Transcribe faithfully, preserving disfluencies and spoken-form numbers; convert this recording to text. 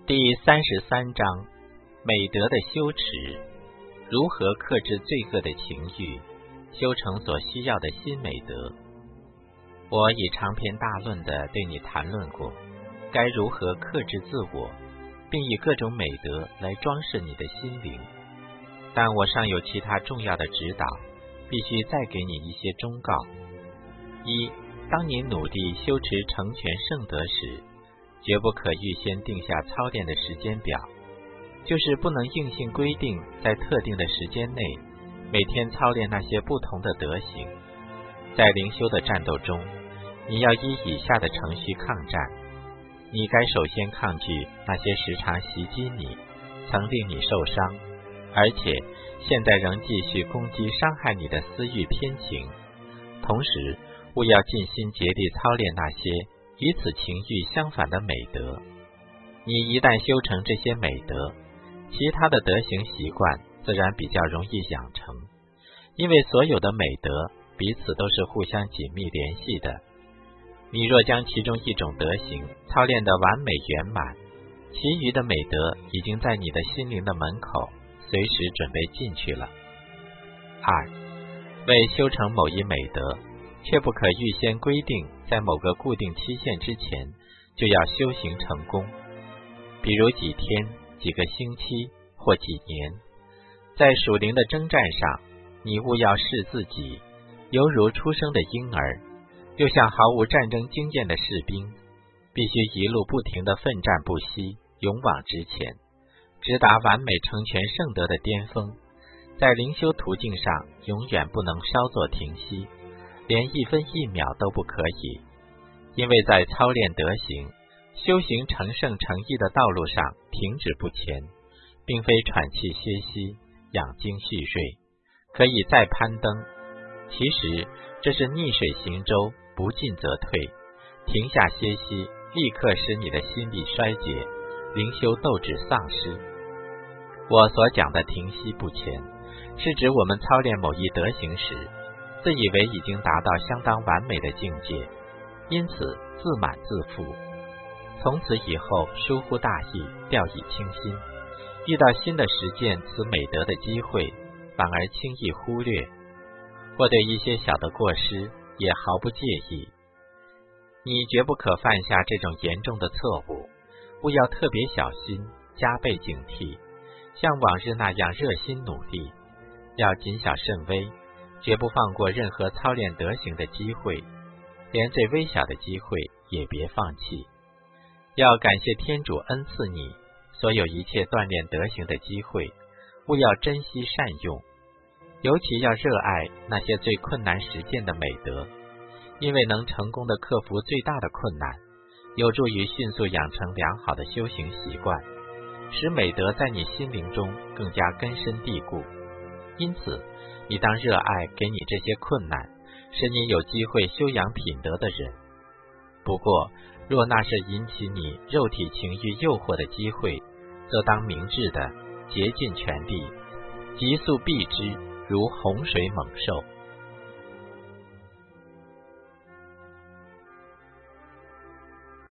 第三十三章，美德的修持，如何克制罪恶的情欲，修成所需要的新美德。我已长篇大论地对你谈论过，该如何克制自我，并以各种美德来装饰你的心灵。但我尚有其他重要的指导，必须再给你一些忠告。一，当你努力修持成全圣德时，绝不可预先定下操练的时间表，就是不能硬性规定在特定的时间内每天操练那些不同的德行。在灵修的战斗中，你要依以下的程序抗战。你该首先抗拒那些时常袭击你、曾令你受伤，而且现在仍继续攻击伤害你的私欲偏情。同时，务要尽心竭力操练那些与此情欲相反的美德。你一旦修成这些美德，其他的德行习惯自然比较容易养成，因为所有的美德彼此都是互相紧密联系的。你若将其中一种德行操练得完美圆满，其余的美德已经在你的心灵的门口随时准备进去了。二，为修成某一美德，却不可预先规定在某个固定期限之前就要修行成功，比如几天、几个星期或几年。在属灵的征战上，你务要视自己犹如出生的婴儿，又像毫无战争经验的士兵，必须一路不停地奋战不息，勇往直前，直达完美成全圣德的巅峰。在灵修途径上永远不能稍作停息，连一分一秒都不可以，因为在操练德行、修行成圣成义的道路上停止不前，并非喘气歇息、养精蓄锐，可以再攀登。其实这是逆水行舟，不进则退，停下歇息，立刻使你的心力衰竭，灵修斗志丧失。我所讲的停息不前，是指我们操练某一德行时，自以为已经达到相当完美的境界，因此自满自负，从此以后疏忽大意，掉以轻心，遇到新的实践此美德的机会，反而轻易忽略，或对一些小的过失也毫不介意。你绝不可犯下这种严重的错误，务要特别小心，加倍警惕，像往日那样热心努力，要谨小慎微，绝不放过任何操练德行的机会，连最微小的机会也别放弃。要感谢天主恩赐你所有一切锻炼德行的机会，务要珍惜善用，尤其要热爱那些最困难实践的美德，因为能成功地克服最大的困难，有助于迅速养成良好的修行习惯，使美德在你心灵中更加根深蒂固。因此你当热爱给你这些困难，使你有机会修养品德的人。不过若那是引起你肉体情欲诱惑的机会，则当明智的竭尽全力，急速避之，如洪水猛兽。